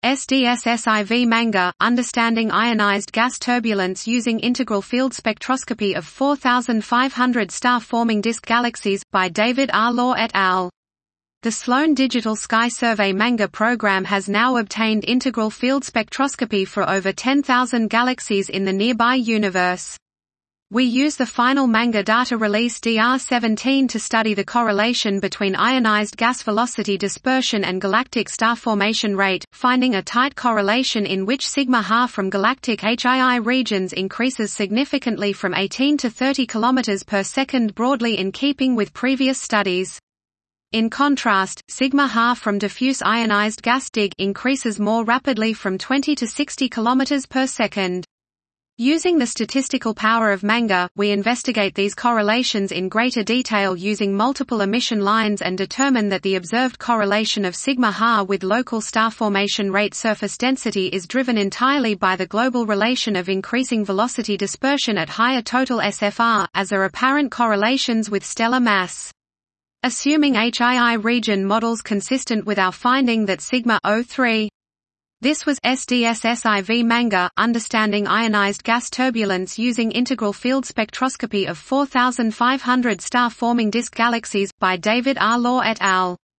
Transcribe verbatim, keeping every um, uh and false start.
S D S S I V Manga, Understanding Ionized Gas Turbulence Using Integral Field Spectroscopy of four thousand five hundred Star-Forming Disk Galaxies, by David R. Law et al. The Sloan Digital Sky Survey Manga program has now obtained integral field spectroscopy for over ten thousand galaxies in the nearby universe. We use the final manga data release D R seventeen to study the correlation between ionized gas velocity dispersion and galactic star formation rate, finding a tight correlation in which sigma Ha from galactic H I I regions increases significantly from eighteen to thirty kilometers per second, broadly in keeping with previous studies. In contrast, sigma Ha from diffuse ionized gas D I G increases more rapidly from twenty to sixty kilometers per second. Using the statistical power of manga, we investigate these correlations in greater detail using multiple emission lines and determine that the observed correlation of sigma Ha with local star formation rate surface density is driven entirely by the global relation of increasing velocity dispersion at higher total S F R, as are apparent correlations with stellar mass. Assuming H I I region models consistent with our finding that sigma O three. This was S D S S I V Manga, Understanding Ionized Gas Turbulence Using Integral Field Spectroscopy of four thousand five hundred Star-Forming Disk Galaxies, by David R. Law et al.